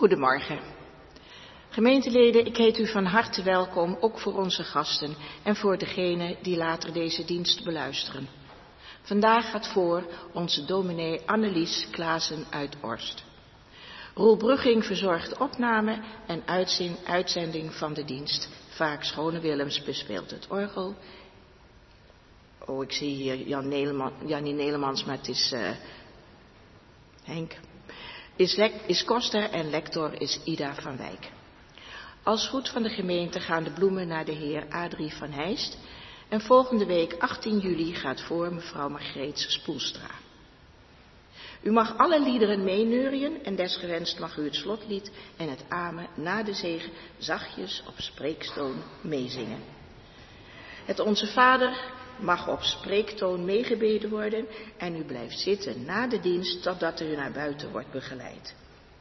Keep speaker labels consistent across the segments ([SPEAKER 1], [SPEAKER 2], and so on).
[SPEAKER 1] Goedemorgen. Gemeenteleden, ik heet u van harte welkom, ook voor onze gasten en voor degenen die later deze dienst beluisteren. Vandaag gaat voor onze dominee Annelies Klaassen uit Orst. Roel Brugging verzorgt opname en uitzending van de dienst. Vaak Schone Willems bespeelt het orgel. Oh, ik zie hier Jannie Nelemans, maar het is Henk. Is koster en lector is Ida van Wijk. Als goed van de gemeente gaan de bloemen naar de heer Adrie van Heijst. En volgende week 18 juli gaat voor mevrouw Margreet Spoelstra. U mag alle liederen meeneurien en desgewenst mag u het slotlied en het amen na de zegen zachtjes op spreektoon meezingen. Het Onze Vader mag op spreektoon meegebeden worden en u blijft zitten na de dienst totdat u naar buiten wordt begeleid.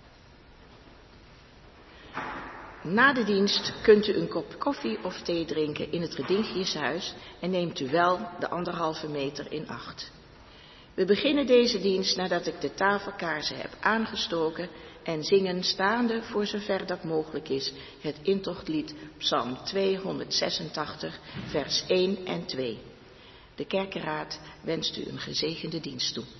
[SPEAKER 1] Na de dienst kunt u een kop koffie of thee drinken in het Redigiushuis en neemt u wel de 1,5 meter in acht. We beginnen deze dienst nadat ik de tafelkaarsen heb aangestoken en zingen staande, voor zover dat mogelijk is, het intochtlied Psalm 286, vers 1 en 2. De kerkenraad wenst u een gezegende dienst toe.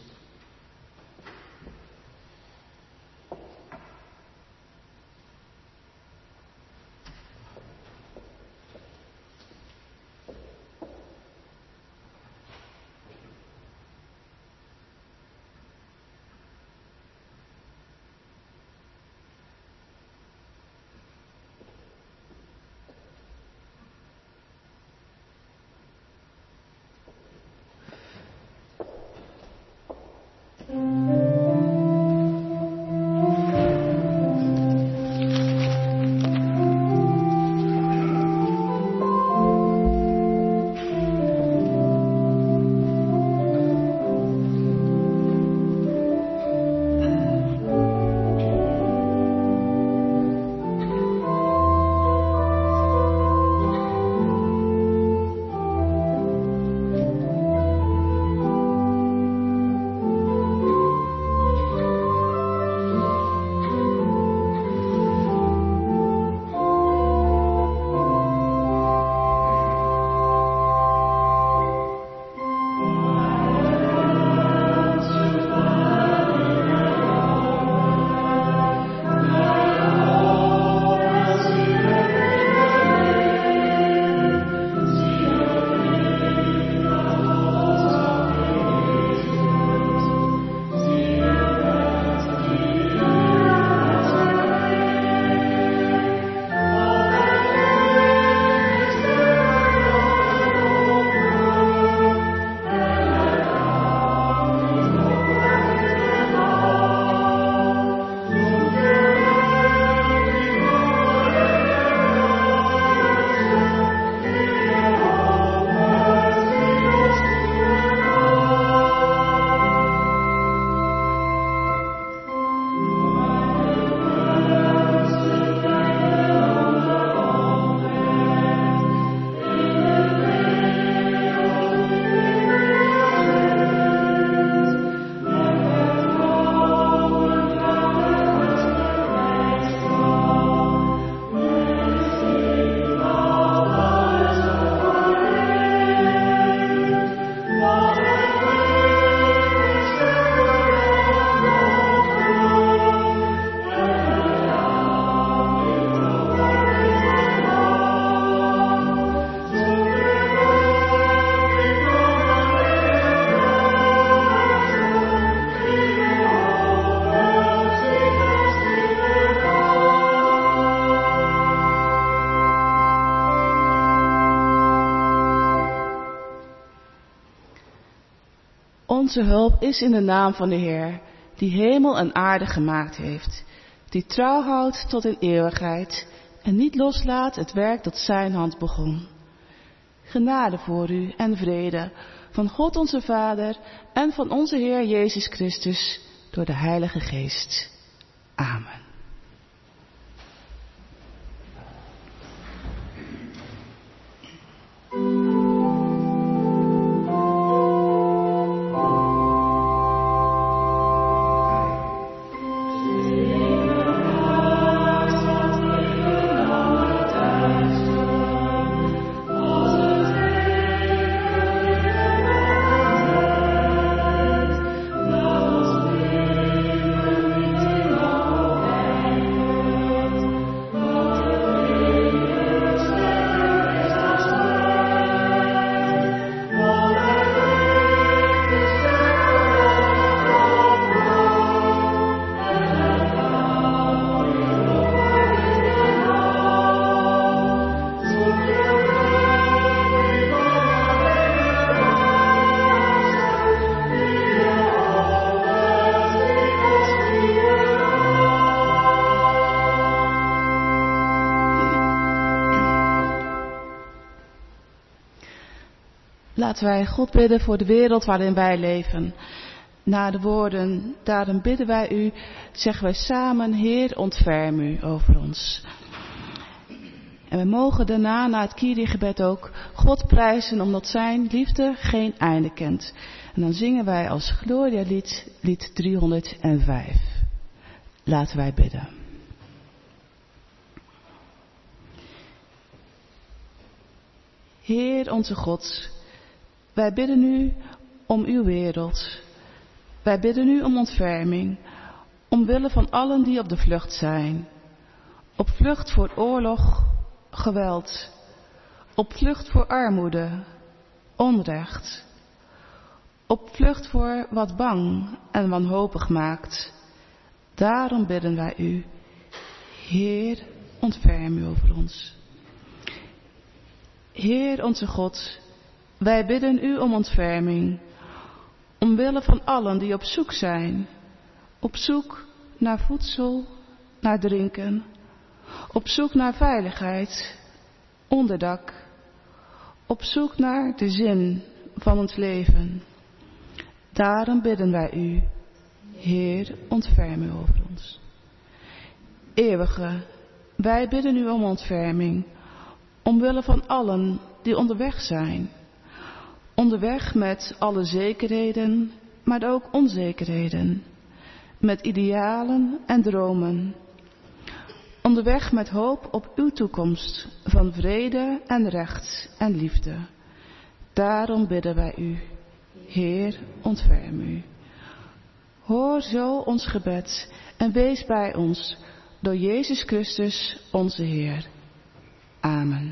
[SPEAKER 2] Onze hulp is in de naam van de Heer, die hemel en aarde gemaakt heeft, die trouw houdt tot in eeuwigheid en niet loslaat het werk dat zijn hand begon. Genade voor u en vrede van God onze Vader en van onze Heer Jezus Christus door de Heilige Geest. Amen. Laten wij God bidden voor de wereld waarin wij leven. Na de woorden, daarom bidden wij u, zeggen wij samen, Heer, ontferm u over ons. En we mogen daarna, na het Kyrie-gebed ook, God prijzen omdat zijn liefde geen einde kent. En dan zingen wij als Gloria-lied, lied 305. Laten wij bidden. Heer onze God, wij bidden u om uw wereld. Wij bidden u om ontferming, omwille van allen die op de vlucht zijn. Op vlucht voor oorlog, geweld. Op vlucht voor armoede, onrecht. Op vlucht voor wat bang en wanhopig maakt. Daarom bidden wij u, Heer, ontferm u over ons. Heer onze God, wij bidden u om ontferming, omwille van allen die op zoek zijn, op zoek naar voedsel, naar drinken, op zoek naar veiligheid, onderdak, op zoek naar de zin van ons leven. Daarom bidden wij u, Heer, ontferm u over ons. Eeuwige, wij bidden u om ontferming, omwille van allen die onderweg zijn. Onderweg met alle zekerheden, maar ook onzekerheden. Met idealen en dromen. Onderweg met hoop op uw toekomst van vrede en recht en liefde. Daarom bidden wij u, Heer, ontferm u. Hoor zo ons gebed en wees bij ons door Jezus Christus onze Heer. Amen.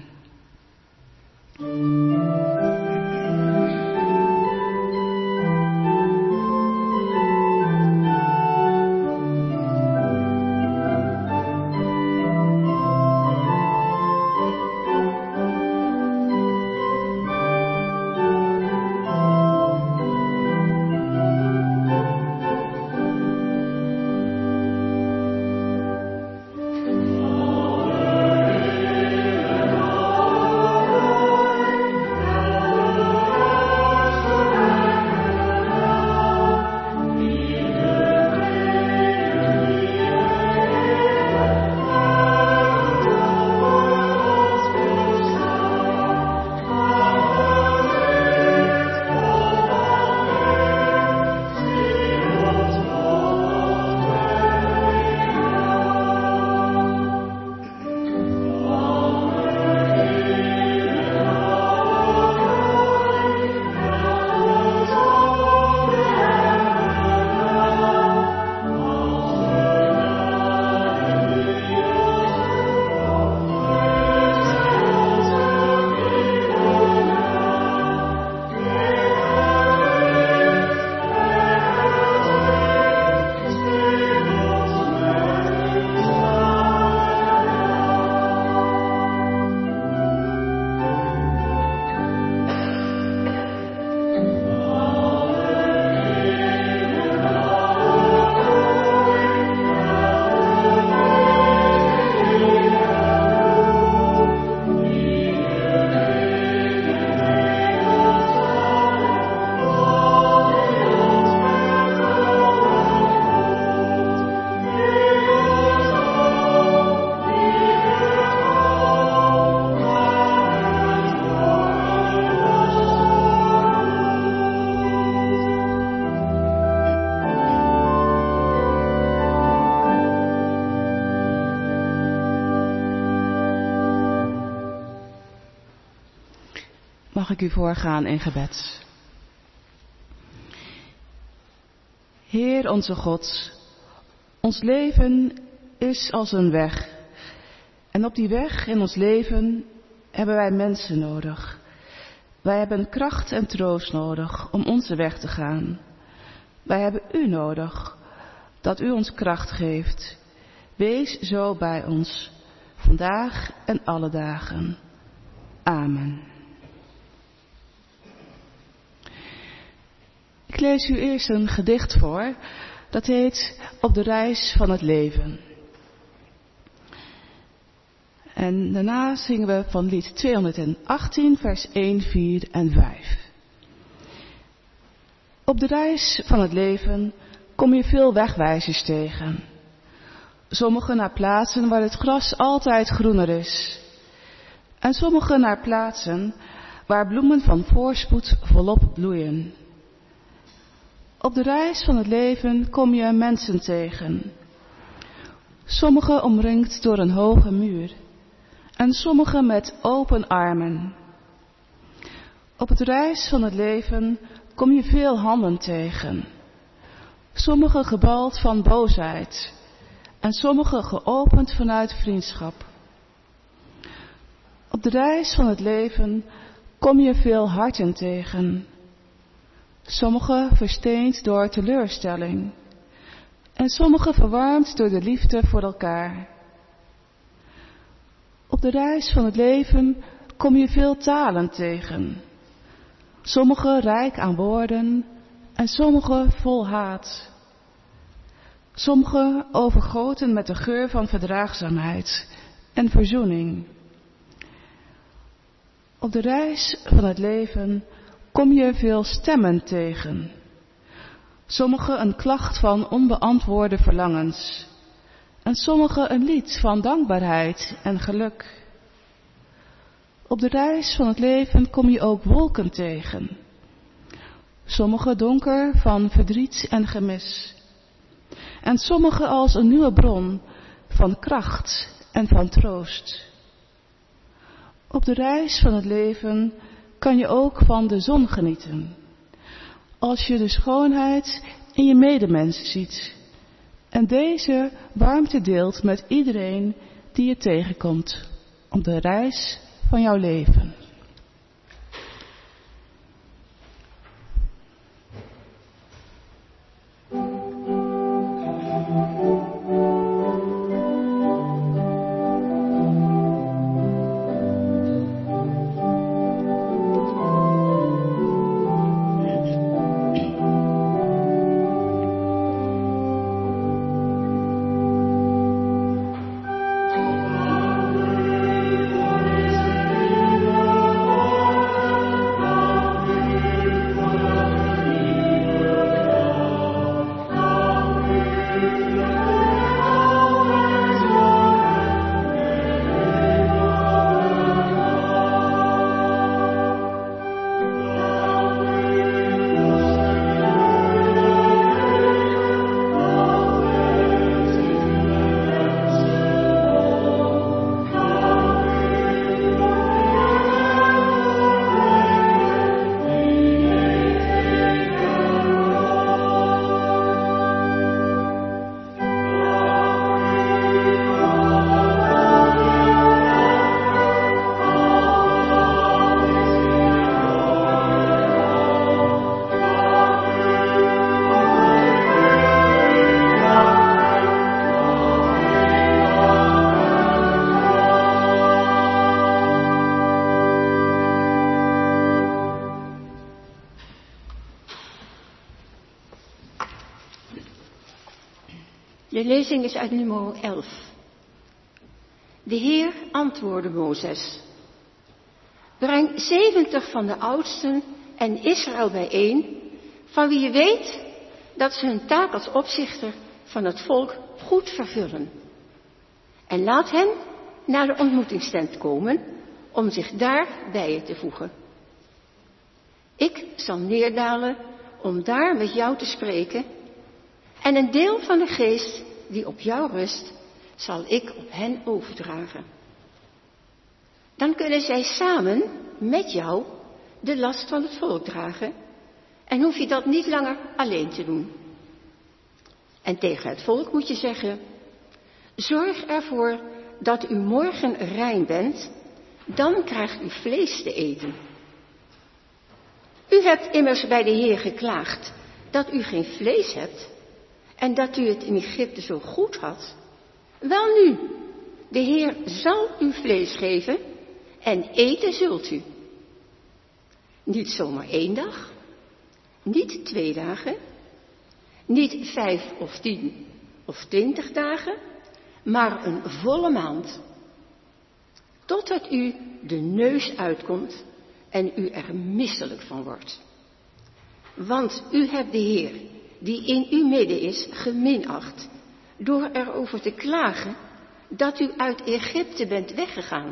[SPEAKER 2] Mag ik u voorgaan in gebed. Heer onze God, ons leven is als een weg. En op die weg in ons leven hebben wij mensen nodig. Wij hebben kracht en troost nodig om onze weg te gaan. Wij hebben u nodig, dat u ons kracht geeft. Wees zo bij ons, vandaag en alle dagen. Amen. Ik lees u eerst een gedicht voor, dat heet Op de reis van het leven. En daarna zingen we van lied 218, vers 1, 4 en 5. Op de reis van het leven kom je veel wegwijzers tegen. Sommigen naar plaatsen waar het gras altijd groener is. En sommigen naar plaatsen waar bloemen van voorspoed volop bloeien. Op de reis van het leven kom je mensen tegen. Sommigen omringd door een hoge muur. En sommigen met open armen. Op de reis van het leven kom je veel handen tegen. Sommigen gebald van boosheid. En sommigen geopend vanuit vriendschap. Op de reis van het leven kom je veel harten tegen. Sommigen versteend door teleurstelling. En sommigen verwarmd door de liefde voor elkaar. Op de reis van het leven kom je veel talen tegen. Sommigen rijk aan woorden en sommigen vol haat. Sommigen overgoten met de geur van verdraagzaamheid en verzoening. Op de reis van het leven kom je veel stemmen tegen. Sommigen een klacht van onbeantwoorde verlangens. En sommigen een lied van dankbaarheid en geluk. Op de reis van het leven kom je ook wolken tegen. Sommigen donker van verdriet en gemis. En sommigen als een nieuwe bron van kracht en van troost. Op de reis van het leven kan je ook van de zon genieten. Als je de schoonheid in je medemens ziet. En deze warmte deelt met iedereen die je tegenkomt op de reis van jouw leven.
[SPEAKER 3] De lezing is uit nummer 11. De Heer antwoordde Mozes: breng 70 van de oudsten en Israël bijeen, van wie je weet dat ze hun taak als opzichter van het volk goed vervullen. En laat hen naar de ontmoetingstent komen om zich daar bij je te voegen. Ik zal neerdalen om daar met jou te spreken, en een deel van de geest die op jou rust, zal ik op hen overdragen. Dan kunnen zij samen met jou de last van het volk dragen en hoef je dat niet langer alleen te doen. En tegen het volk moet je zeggen: zorg ervoor dat u morgen rein bent, dan krijgt u vlees te eten. U hebt immers bij de Heer geklaagd dat u geen vlees hebt en dat u het in Egypte zo goed had. Welnu, de Heer zal u vlees geven en eten zult u. Niet zomaar 1 dag, niet 2 dagen, niet 5 of 10 of 20 dagen, maar een volle maand. Totdat u de neus uitkomt en u er misselijk van wordt. Want u hebt de Heer, die in uw midden is, geminacht, door erover te klagen dat u uit Egypte bent weggegaan.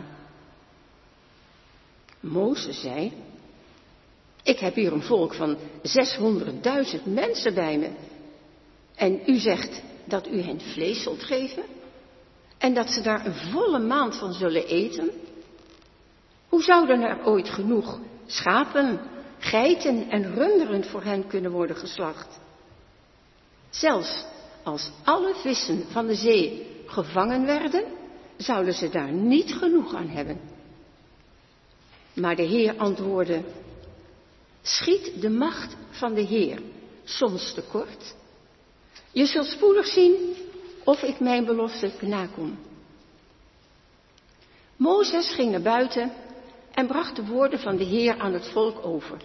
[SPEAKER 3] Mozes zei, ik heb hier een volk van 600.000 mensen bij me. En u zegt dat u hen vlees zult geven? En dat ze daar een volle maand van zullen eten? Hoe zouden er ooit genoeg schapen, geiten en runderen voor hen kunnen worden geslacht? Zelfs als alle vissen van de zee gevangen werden, zouden ze daar niet genoeg aan hebben. Maar de Heer antwoordde, schiet de macht van de Heer soms tekort? Je zult spoedig zien of ik mijn belofte nakom. Mozes ging naar buiten en bracht de woorden van de Heer aan het volk over.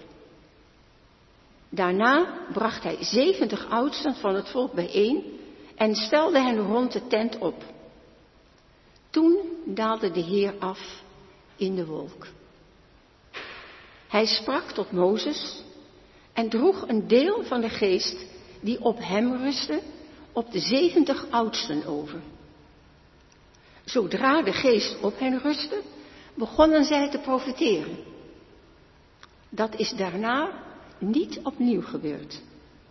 [SPEAKER 3] Daarna bracht hij 70 oudsten van het volk bijeen en stelde hen rond de tent op. Toen daalde de Heer af in de wolk. Hij sprak tot Mozes en droeg een deel van de geest die op hem rustte, op de 70 oudsten over. Zodra de geest op hen rustte, begonnen zij te profeteren. Dat is daarna niet opnieuw gebeurd.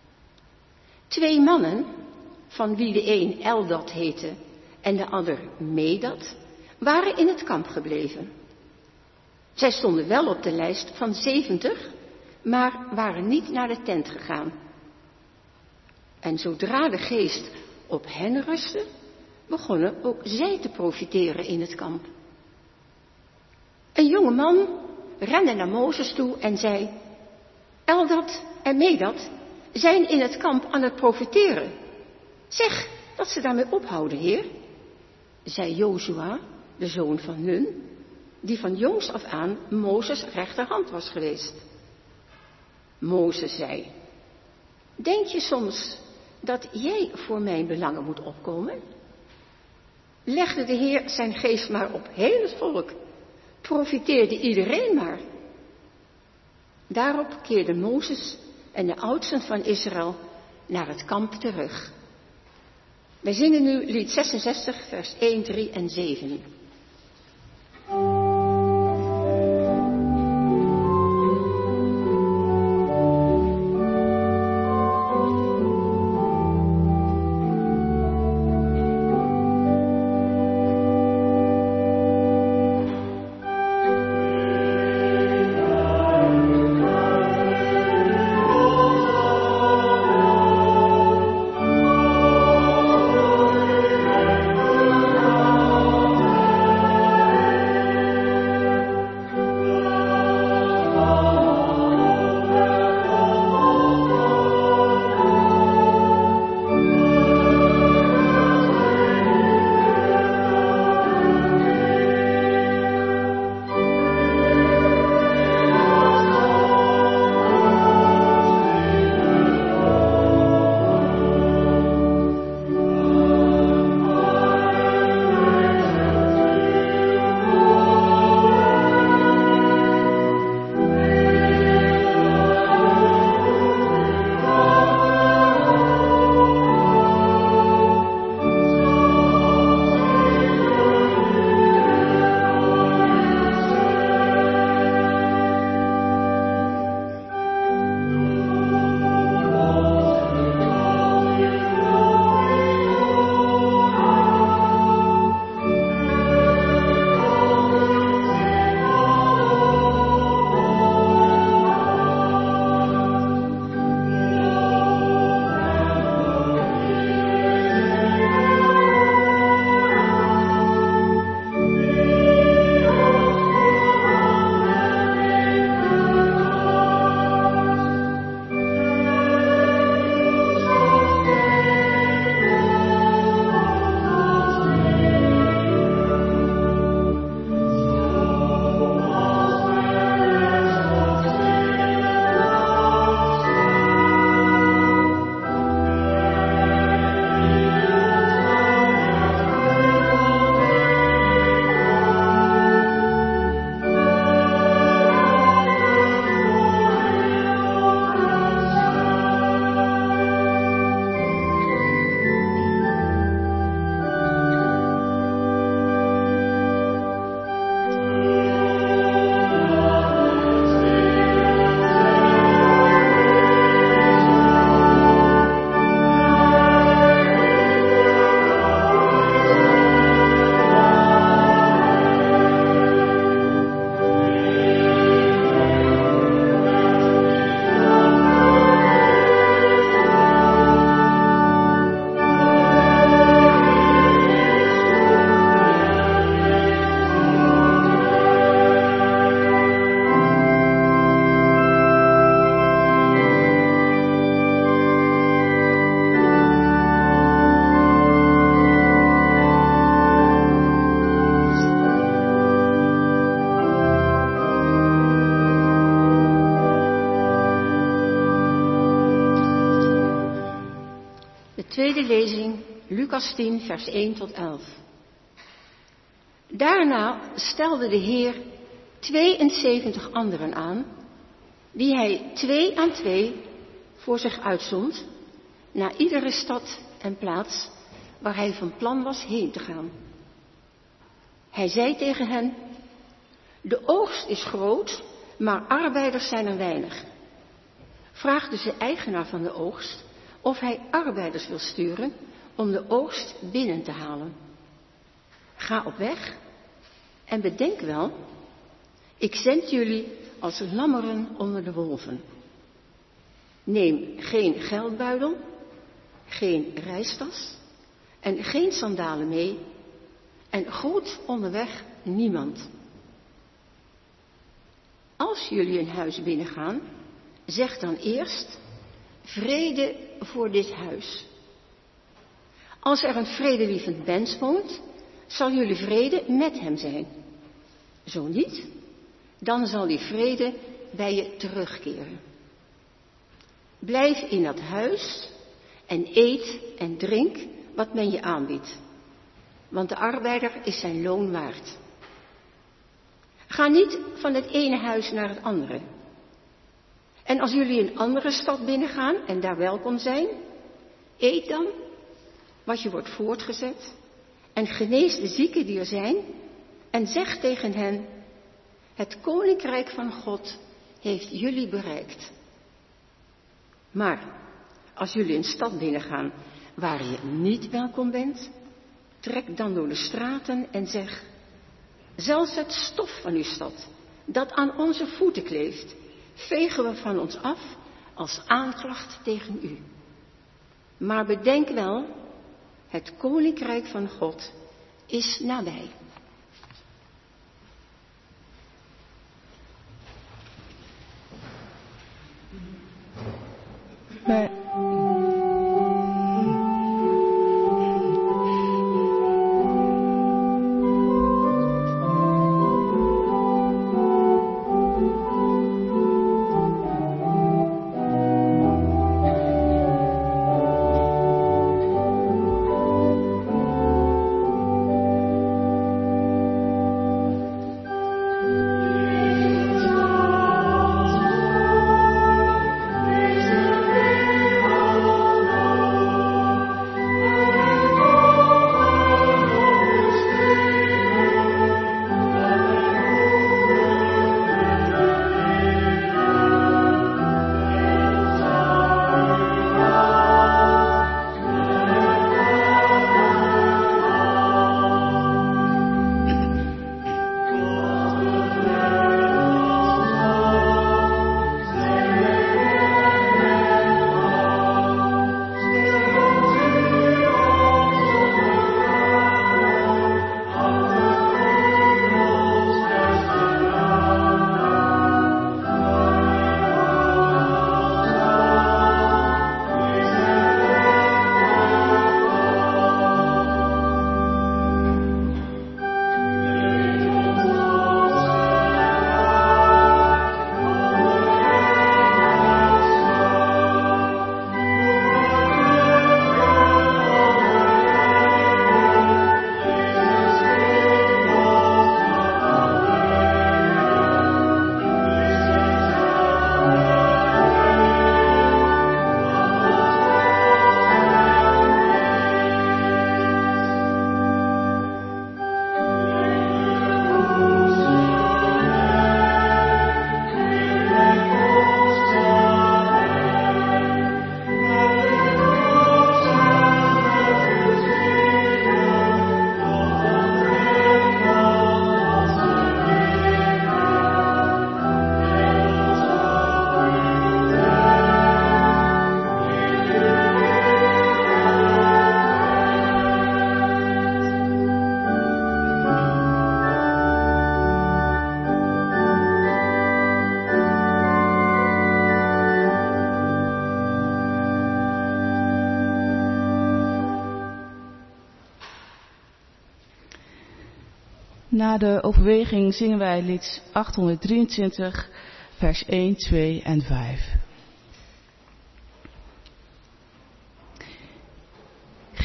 [SPEAKER 3] 2 mannen, van wie de een Eldad heette en de ander Medad, waren in het kamp gebleven. Zij stonden wel op de lijst van 70, maar waren niet naar de tent gegaan. En zodra de geest op hen rustte, begonnen ook zij te profiteren in het kamp. Een jonge man rende naar Mozes toe en zei, Eldad en Medad zijn in het kamp aan het profiteren. Zeg dat ze daarmee ophouden, Heer, zei Jozua, de zoon van Nun, die van jongs af aan Mozes rechterhand was geweest. Mozes zei, denk je soms dat jij voor mijn belangen moet opkomen? Legde de Heer zijn geest maar op heel het volk, profiteerde iedereen maar. Daarop keerden Mozes en de oudsten van Israël naar het kamp terug. Wij zingen nu lied 66, vers 1, 3 en 7. Tweede lezing, Lucas 10, vers 1 tot 11. Daarna stelde de Heer 72 anderen aan, die hij 2 aan 2 voor zich uitzond, naar iedere stad en plaats waar hij van plan was heen te gaan. Hij zei tegen hen: de oogst is groot, maar arbeiders zijn er weinig. Vraag dus de eigenaar van de oogst of hij arbeiders wil sturen om de oogst binnen te halen. Ga op weg en bedenk wel, ik zend jullie als lammeren onder de wolven. Neem geen geldbuidel, geen reistas en geen sandalen mee en groet onderweg niemand. Als jullie een huis binnengaan, zeg dan eerst: vrede voor dit huis. Als er een vredelievend mens woont, zal jullie vrede met hem zijn. Zo niet, dan zal die vrede bij je terugkeren. Blijf in dat huis en eet en drink wat men je aanbiedt, want de arbeider is zijn loon waard. Ga niet van het ene huis naar het andere. En als jullie een andere stad binnengaan en daar welkom zijn, eet dan wat je wordt voortgezet en genees de zieken die er zijn en zeg tegen hen: het koninkrijk van God heeft jullie bereikt. Maar als jullie een stad binnengaan waar je niet welkom bent, trek dan door de straten en zeg: zelfs het stof van uw stad, dat aan onze voeten kleeft, vegen we van ons af als aanklacht tegen u. Maar bedenk wel, het koninkrijk van God is nabij.
[SPEAKER 2] Na de overweging zingen wij lied 823, vers 1, 2 en 5.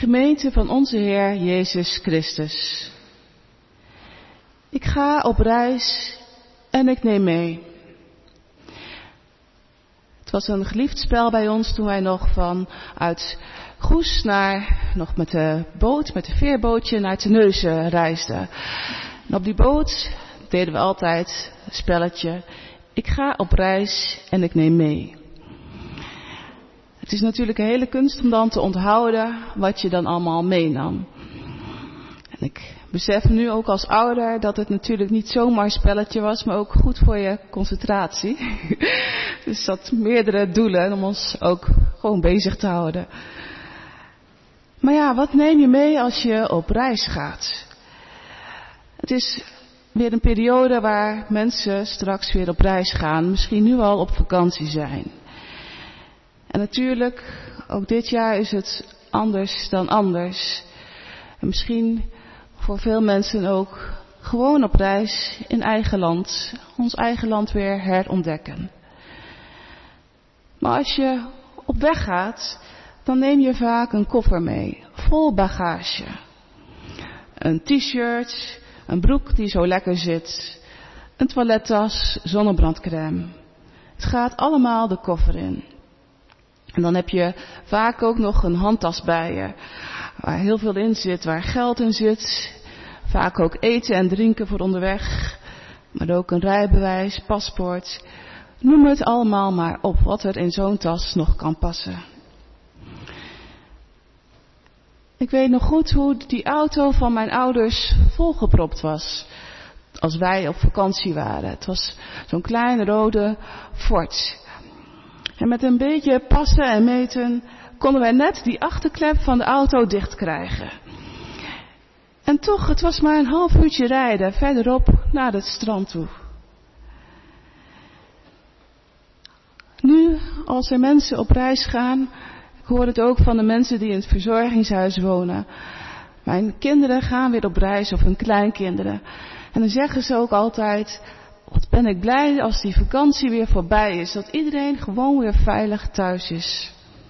[SPEAKER 2] gemeente van onze Heer Jezus Christus. Ik ga op reis en ik neem mee. Het was een geliefd spel bij ons toen wij nog vanuit Goes nog met de veerbootje naar Terneuzen reisden. En op die boot deden we altijd een spelletje. Ik ga op reis en ik neem mee. Het is natuurlijk een hele kunst om dan te onthouden wat je dan allemaal meenam. En ik besef nu ook als ouder dat het natuurlijk niet zomaar een spelletje was, maar ook goed voor je concentratie. Dus dat meerdere doelen om ons ook gewoon bezig te houden. Maar ja, wat neem je mee als je op reis gaat? Het is weer een periode waar mensen straks weer op reis gaan, misschien nu al op vakantie zijn. En natuurlijk, ook dit jaar is het anders dan anders. En misschien voor veel mensen ook gewoon op reis in eigen land, ons eigen land weer herontdekken. Maar als je op weg gaat, dan neem je vaak een koffer mee, vol bagage. Een t-shirt, een broek die zo lekker zit, een toilettas, zonnebrandcrème. Het gaat allemaal de koffer in. En dan heb je vaak ook nog een handtas bij je, waar heel veel in zit, waar geld in zit. Vaak ook eten en drinken voor onderweg, maar ook een rijbewijs, paspoort. Noem het allemaal maar op wat er in zo'n tas nog kan passen. Ik weet nog goed hoe die auto van mijn ouders volgepropt was als wij op vakantie waren. Het was zo'n kleine rode Ford. En met een beetje passen en meten konden wij net die achterklep van de auto dicht krijgen. En toch, het was maar een half uurtje rijden verderop naar het strand toe. Nu, als er mensen op reis gaan, ik hoor het ook van de mensen die in het verzorgingshuis wonen. Mijn kinderen gaan weer op reis, of hun kleinkinderen. En dan zeggen ze ook altijd, wat ben ik blij als die vakantie weer voorbij is. Dat iedereen gewoon weer veilig thuis is.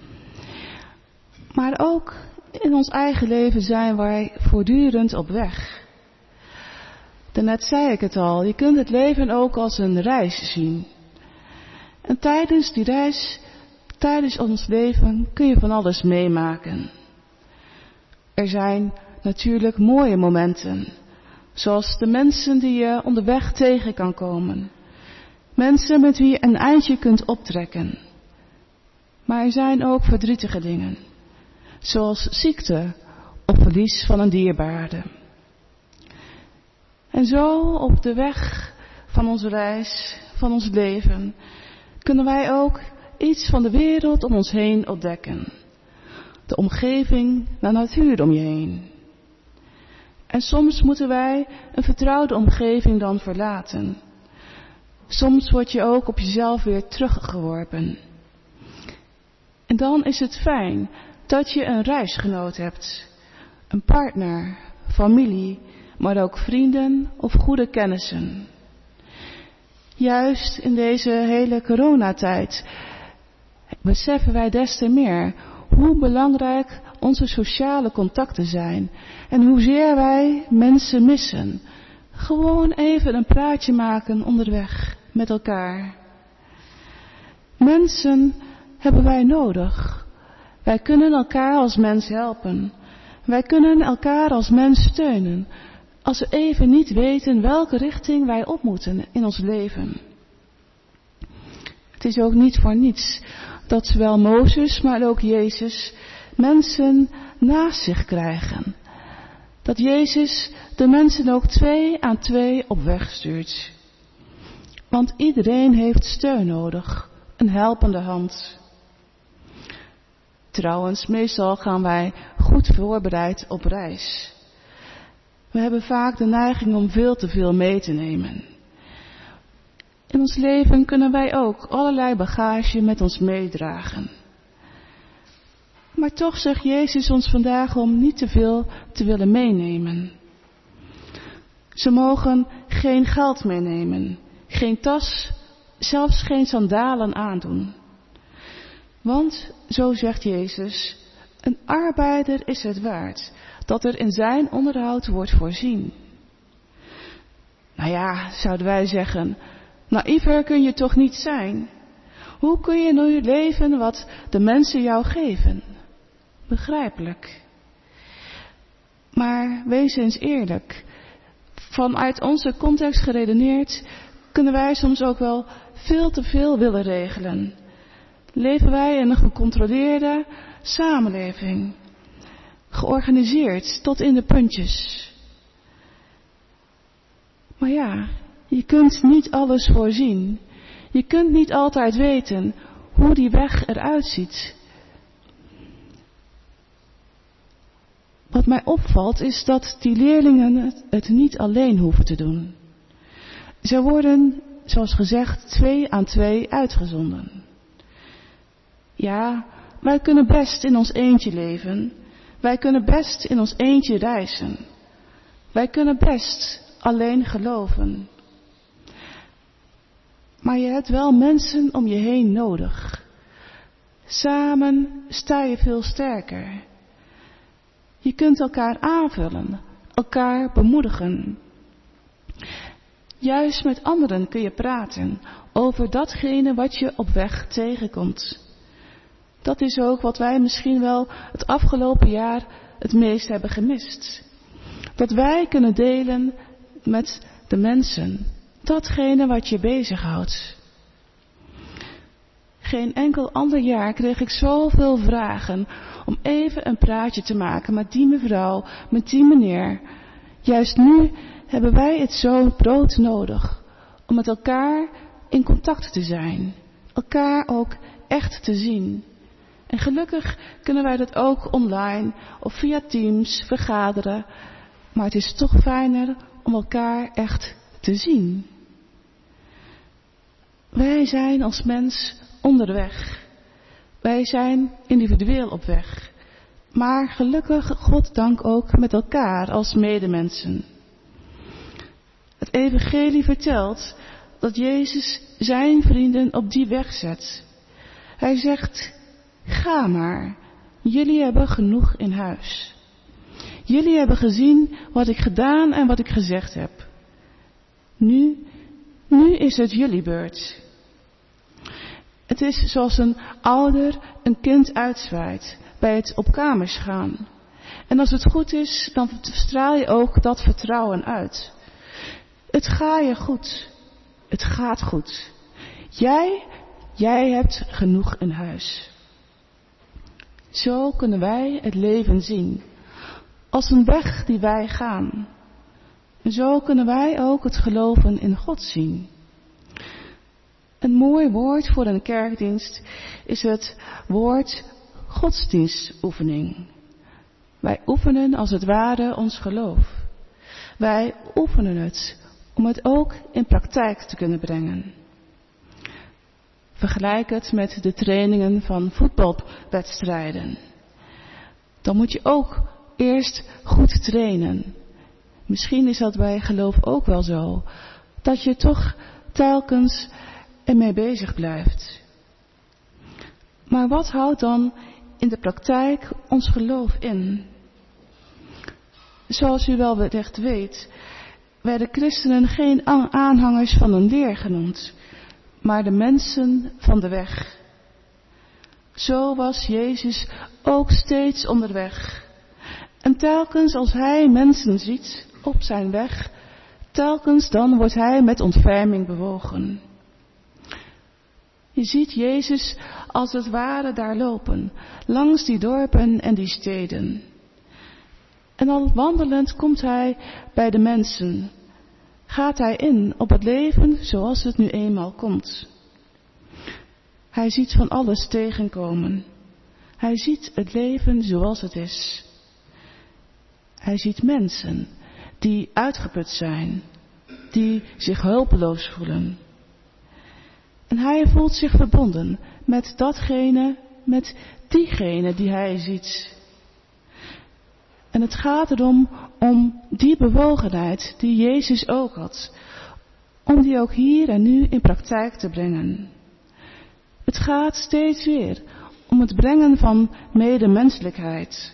[SPEAKER 2] Maar ook in ons eigen leven zijn wij voortdurend op weg. Daarnet zei ik het al, je kunt het leven ook als een reis zien. En tijdens die reis, tijdens ons leven, kun je van alles meemaken. Er zijn natuurlijk mooie momenten. Zoals de mensen die je onderweg tegen kan komen. Mensen met wie je een eindje kunt optrekken. Maar er zijn ook verdrietige dingen. Zoals ziekte of verlies van een dierbare. En zo op de weg van onze reis, van ons leven, kunnen wij ook iets van de wereld om ons heen ontdekken. De omgeving, de natuur om je heen. En soms moeten wij een vertrouwde omgeving dan verlaten. Soms word je ook op jezelf weer teruggeworpen. En dan is het fijn dat je een reisgenoot hebt. Een partner, familie, maar ook vrienden of goede kennissen. Juist in deze hele coronatijd beseffen wij des te meer hoe belangrijk onze sociale contacten zijn. En hoezeer wij mensen missen. Gewoon even een praatje maken onderweg met elkaar. Mensen hebben wij nodig. Wij kunnen elkaar als mens helpen. Wij kunnen elkaar als mens steunen. Als we even niet weten welke richting wij op moeten in ons leven. Het is ook niet voor niets dat zowel Mozes, maar ook Jezus mensen naast zich krijgen. Dat Jezus de mensen ook 2 aan 2 op weg stuurt. Want iedereen heeft steun nodig, een helpende hand. Trouwens, meestal gaan wij goed voorbereid op reis. We hebben vaak de neiging om veel te veel mee te nemen. In ons leven kunnen wij ook allerlei bagage met ons meedragen. Maar toch zegt Jezus ons vandaag om niet te veel te willen meenemen. Ze mogen geen geld meenemen, geen tas, zelfs geen sandalen aandoen. Want, zo zegt Jezus, Een arbeider is het waard dat er in zijn onderhoud wordt voorzien. Nou ja, zouden wij zeggen, naïver kun je toch niet zijn? Hoe kun je nu leven wat de mensen jou geven? Begrijpelijk. Maar wees eens eerlijk. Vanuit onze context geredeneerd kunnen wij soms ook wel veel te veel willen regelen. Leven wij in een gecontroleerde samenleving. Georganiseerd tot in de puntjes. Maar ja, je kunt niet alles voorzien. Je kunt niet altijd weten hoe die weg eruit ziet. Wat mij opvalt is dat die leerlingen het niet alleen hoeven te doen. Ze worden, zoals gezegd, 2 aan 2 uitgezonden. Ja, wij kunnen best in ons eentje leven. Wij kunnen best in ons eentje reizen. Wij kunnen best alleen geloven. Maar je hebt wel mensen om je heen nodig. Samen sta je veel sterker. Je kunt elkaar aanvullen, elkaar bemoedigen. Juist met anderen kun je praten over datgene wat je op weg tegenkomt. Dat is ook wat wij misschien wel het afgelopen jaar het meest hebben gemist. Dat wij kunnen delen met de mensen datgene wat je bezighoudt. Geen enkel ander jaar kreeg ik zoveel vragen om even een praatje te maken met die mevrouw, met die meneer. Juist nu hebben wij het zo brood nodig om met elkaar in contact te zijn. Elkaar ook echt te zien. En gelukkig kunnen wij dat ook online of via Teams vergaderen. Maar het is toch fijner om elkaar echt te zien. Wij zijn als mens onderweg. Wij zijn individueel op weg. Maar gelukkig, goddank ook met elkaar als medemensen. Het evangelie vertelt dat Jezus zijn vrienden op die weg zet. Hij zegt, ga maar, jullie hebben genoeg in huis. Jullie hebben gezien wat ik gedaan en wat ik gezegd heb. Nu is het jullie beurt. Het is zoals een ouder een kind uitzwaait bij het op kamers gaan. En als het goed is, dan straal je ook dat vertrouwen uit. Het gaat je goed. Het gaat goed. Jij hebt genoeg in huis. Zo kunnen wij het leven zien. Als een weg die wij gaan. En zo kunnen wij ook het geloven in God zien. Een mooi woord voor een kerkdienst is het woord godsdienstoefening. Wij oefenen als het ware ons geloof. Wij oefenen het om het ook in praktijk te kunnen brengen. Vergelijk het met de trainingen van voetbalwedstrijden. Dan moet je ook eerst goed trainen. Misschien is dat bij geloof ook wel zo. Dat je toch telkens ermee bezig blijft. Maar wat houdt dan in de praktijk ons geloof in? Zoals u wel wellicht weet, werden christenen geen aanhangers van een leer genoemd, maar de mensen van de weg. Zo was Jezus ook steeds onderweg. En telkens als hij mensen ziet op zijn weg, telkens dan wordt hij met ontferming bewogen. Je ziet Jezus als het ware daar lopen, langs die dorpen en die steden. En al wandelend komt hij bij de mensen, gaat hij in op het leven zoals het nu eenmaal komt. Hij ziet van alles tegenkomen. Hij ziet het leven zoals het is. Hij ziet mensen die uitgeput zijn, die zich hulpeloos voelen. En hij voelt zich verbonden met datgene, met diegene die hij ziet. En het gaat erom om die bewogenheid die Jezus ook had, om die ook hier en nu in praktijk te brengen. Het gaat steeds weer om het brengen van medemenselijkheid.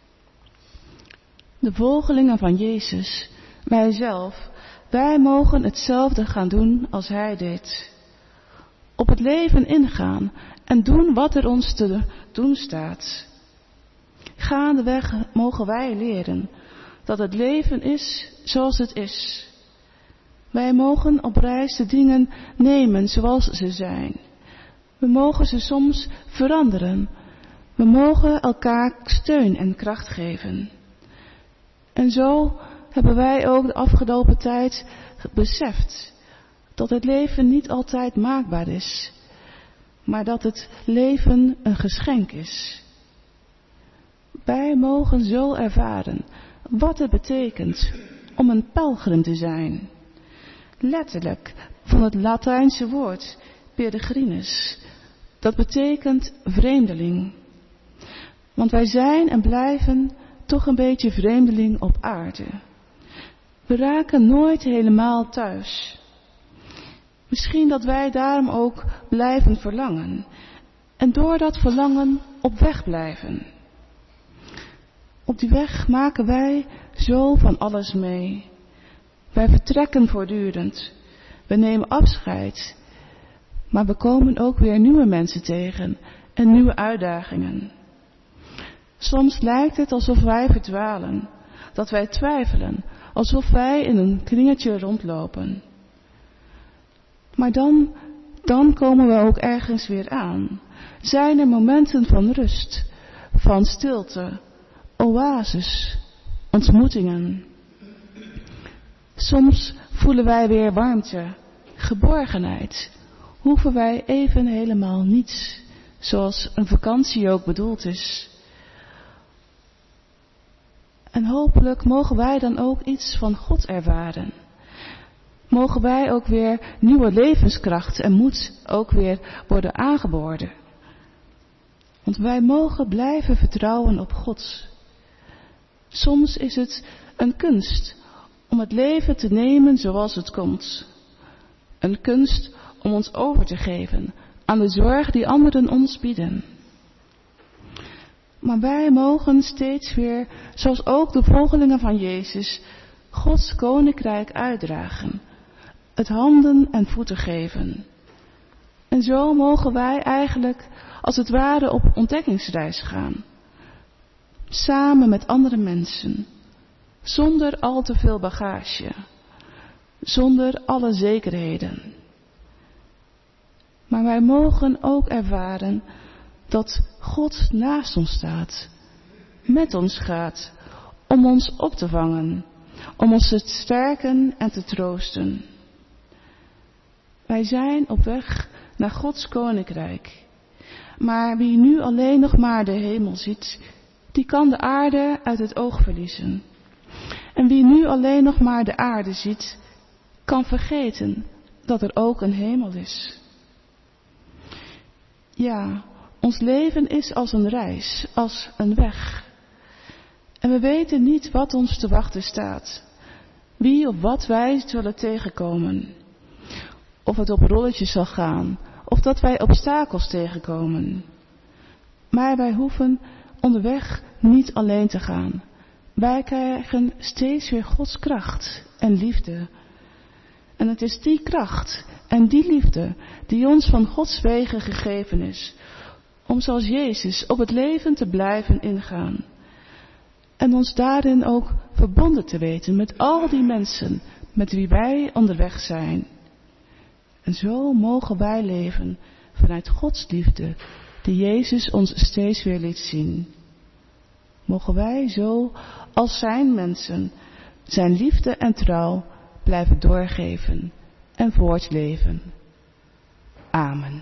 [SPEAKER 2] De volgelingen van Jezus, wij zelf, wij mogen hetzelfde gaan doen als Hij deed. Op het leven ingaan en doen wat er ons te doen staat. Gaandeweg mogen wij leren dat het leven is zoals het is. Wij mogen op reis de dingen nemen zoals ze zijn. We mogen ze soms veranderen. We mogen elkaar steun en kracht geven. En zo hebben wij ook de afgelopen tijd beseft dat het leven niet altijd maakbaar is, maar dat het leven een geschenk is. Wij mogen zo ervaren wat het betekent om een pelgrim te zijn. Letterlijk van het Latijnse woord peregrinus. Dat betekent vreemdeling. Want wij zijn en blijven toch een beetje vreemdeling op aarde. We raken nooit helemaal thuis. Misschien dat wij daarom ook blijven verlangen. En door dat verlangen op weg blijven. Op die weg maken wij zo van alles mee. Wij vertrekken voortdurend. We nemen afscheid. Maar we komen ook weer nieuwe mensen tegen en nieuwe uitdagingen. Soms lijkt het alsof wij verdwalen, dat wij twijfelen, alsof wij in een kringetje rondlopen. Maar dan komen we ook ergens weer aan. Zijn er momenten van rust, van stilte, oases, ontmoetingen. Soms voelen wij weer warmte, geborgenheid. Hoeven wij even helemaal niets, zoals een vakantie ook bedoeld is. En hopelijk mogen wij dan ook iets van God ervaren. Mogen wij ook weer nieuwe levenskracht en moed ook weer worden aangeboren. Want wij mogen blijven vertrouwen op God. Soms is het een kunst om het leven te nemen zoals het komt. Een kunst om ons over te geven aan de zorg die anderen ons bieden. Maar wij mogen steeds weer, zoals ook de volgelingen van Jezus, Gods koninkrijk uitdragen. Het handen en voeten geven. En zo mogen wij eigenlijk als het ware op ontdekkingsreis gaan. Samen met andere mensen. Zonder al te veel bagage. Zonder alle zekerheden. Maar wij mogen ook ervaren dat God naast ons staat. Met ons gaat. Om ons op te vangen. Om ons te sterken en te troosten. Wij zijn op weg naar Gods koninkrijk. Maar wie nu alleen nog maar de hemel ziet, die kan de aarde uit het oog verliezen. En wie nu alleen nog maar de aarde ziet, kan vergeten dat er ook een hemel is. Ja, ons leven is als een reis, als een weg. En we weten niet wat ons te wachten staat. Wie of wat wij zullen tegenkomen. Of het op rolletjes zal gaan, of dat wij obstakels tegenkomen. Maar wij hoeven onderweg niet alleen te gaan. Wij krijgen steeds weer Gods kracht en liefde. En het is die kracht en die liefde die ons van Gods wegen gegeven is. Om zoals Jezus op het leven te blijven ingaan. En ons daarin ook verbonden te weten met al die mensen met wie wij onderweg zijn. En zo mogen wij leven vanuit Gods liefde, die Jezus ons steeds weer liet zien. Mogen wij zo als zijn mensen zijn liefde en trouw blijven doorgeven en voortleven. Amen.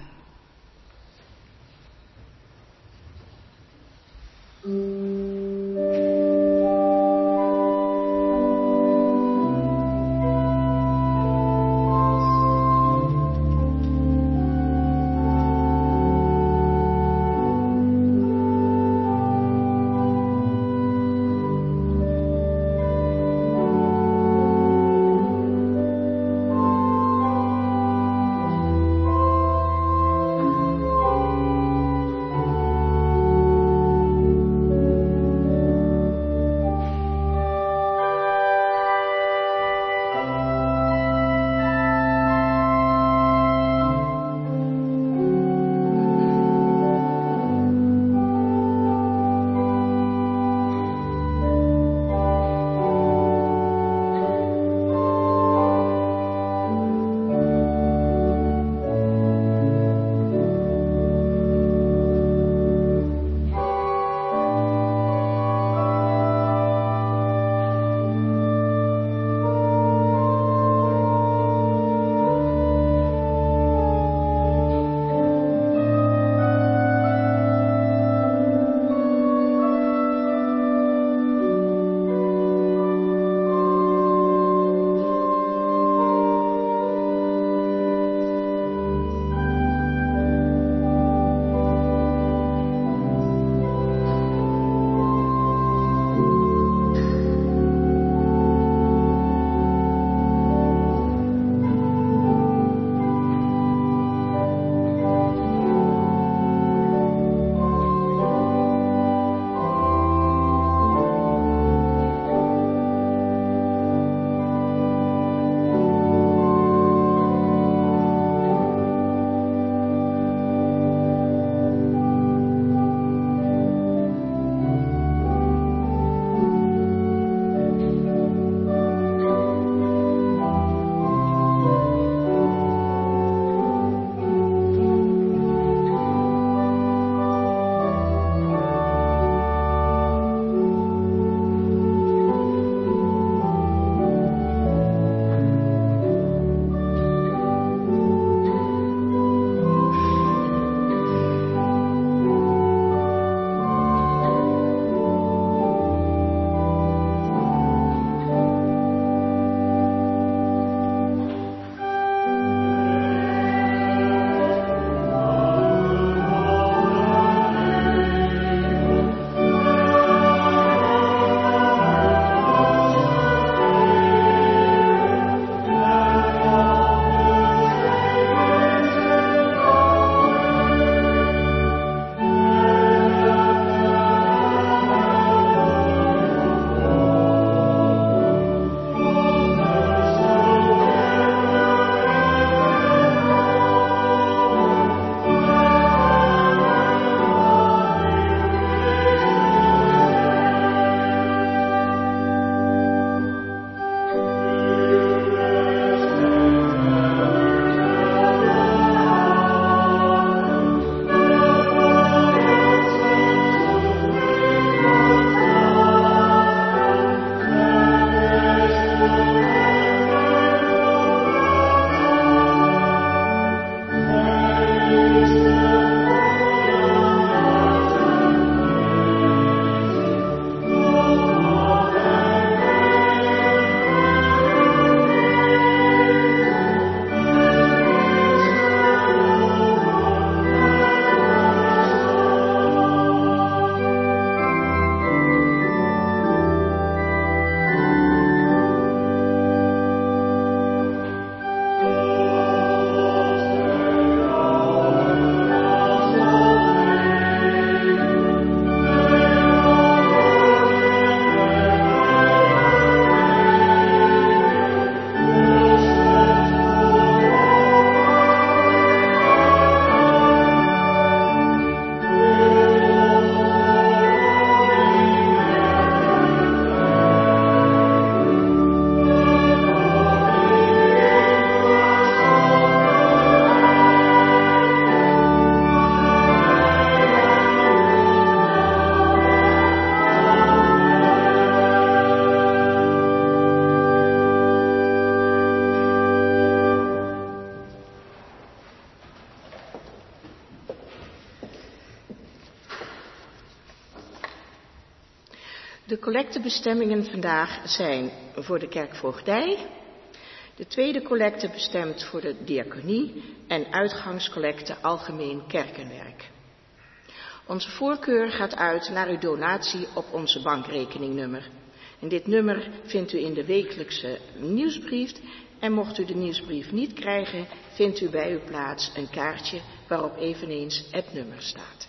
[SPEAKER 1] De collectebestemmingen vandaag zijn voor de kerkvoogdij, de tweede collecte bestemd voor de diaconie en uitgangscollecte algemeen kerkenwerk. Onze voorkeur gaat uit naar uw donatie op onze bankrekeningnummer. En dit nummer vindt u in de wekelijkse nieuwsbrief. En mocht u de nieuwsbrief niet krijgen, vindt u bij uw plaats een kaartje waarop eveneens het nummer staat.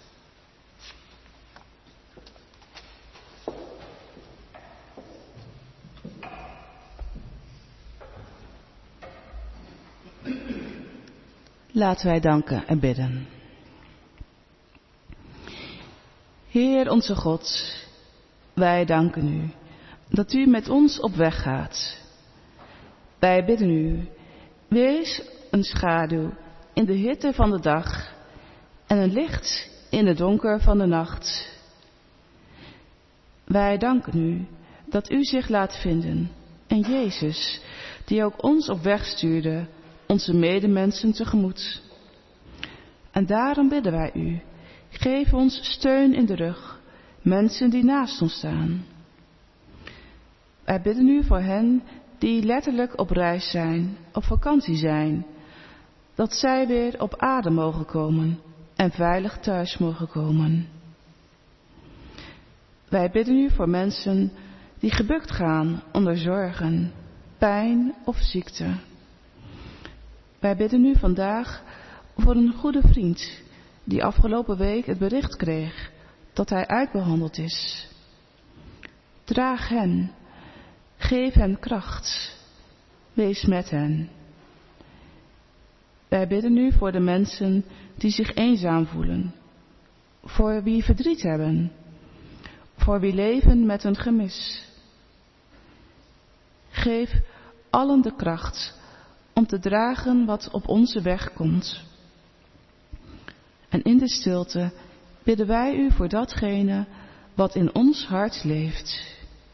[SPEAKER 2] Laten wij danken en bidden. Heer onze God, wij danken u dat u met ons op weg gaat. Wij bidden u, wees een schaduw in de hitte van de dag en een licht in het donker van de nacht. Wij danken u dat u zich laat vinden en Jezus, die ook ons op weg stuurde, onze medemensen tegemoet. En daarom bidden wij u, geef ons steun in de rug, mensen die naast ons staan. Wij bidden u voor hen die letterlijk op reis zijn, op vakantie zijn, dat zij weer op aarde mogen komen en veilig thuis mogen komen. Wij bidden u voor mensen die gebukt gaan onder zorgen, pijn of ziekte. Wij bidden u vandaag voor een goede vriend die afgelopen week het bericht kreeg dat hij uitbehandeld is. Draag hen, geef hen kracht, wees met hen. Wij bidden u voor de mensen die zich eenzaam voelen, voor wie verdriet hebben, voor wie leven met een gemis. Geef allen de kracht om te dragen wat op onze weg komt. En in de stilte bidden wij u voor datgene wat in ons hart leeft.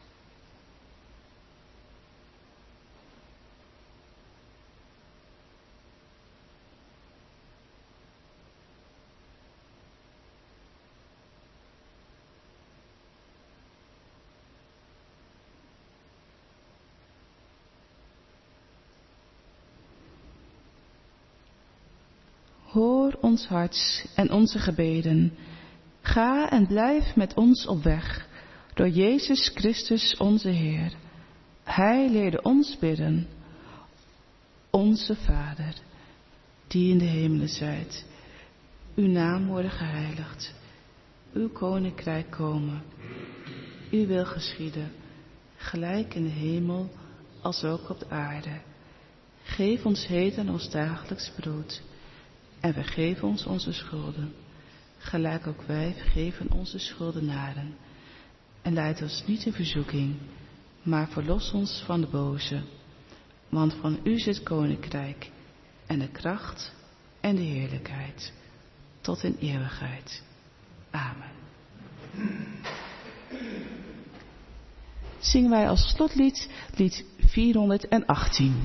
[SPEAKER 2] Hoor ons hart en onze gebeden. Ga en blijf met ons op weg, door Jezus Christus onze Heer. Hij leerde ons bidden. Onze Vader, die in de hemelen zijt, uw naam worden geheiligd, uw koninkrijk komen, uw wil geschieden, gelijk in de hemel als ook op de aarde. Geef ons heden ons dagelijks brood. En vergeef ons onze schulden, gelijk ook wij vergeven onze schuldenaren. En leid ons niet in verzoeking, maar verlos ons van de boze. Want van u is het koninkrijk, en de kracht en de heerlijkheid, tot in eeuwigheid. Amen. Zingen wij als slotlied, lied 418.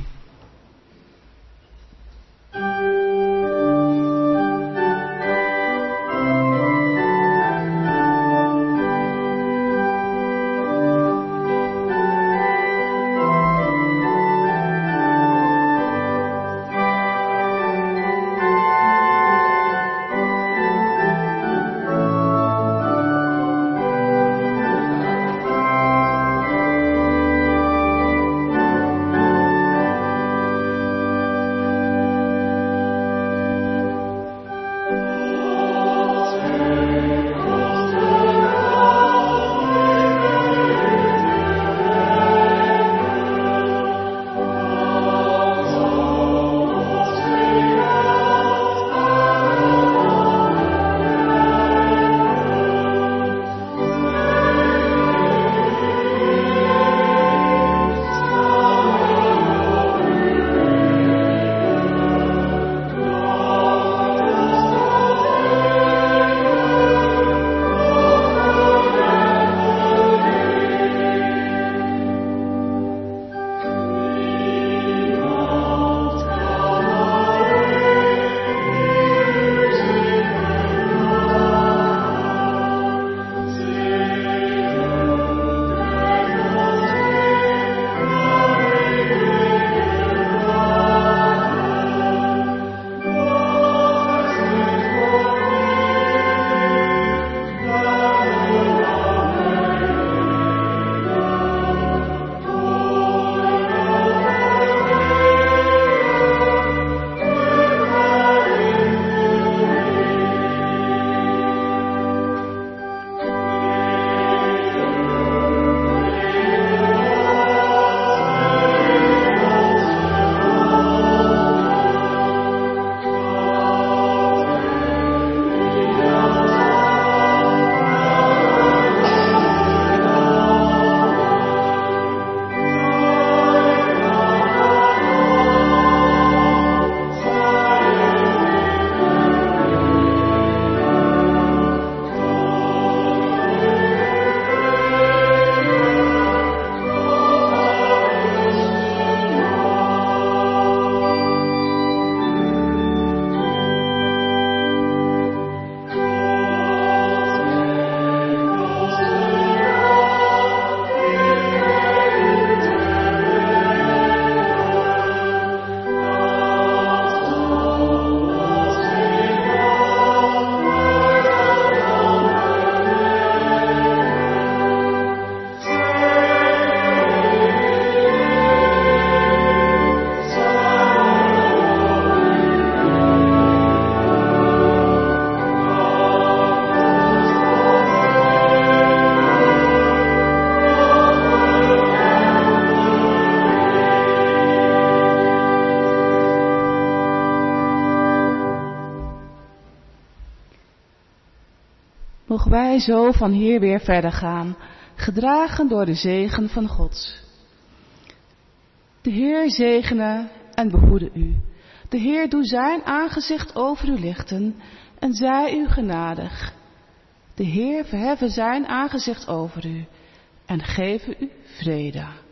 [SPEAKER 2] Mogen wij zo van hier weer verder gaan, gedragen door de zegen van God. De Heer zegene en behoede u. De Heer doe zijn aangezicht over u lichten en zij u genadig. De Heer verheffen zijn aangezicht over u en geven u vrede.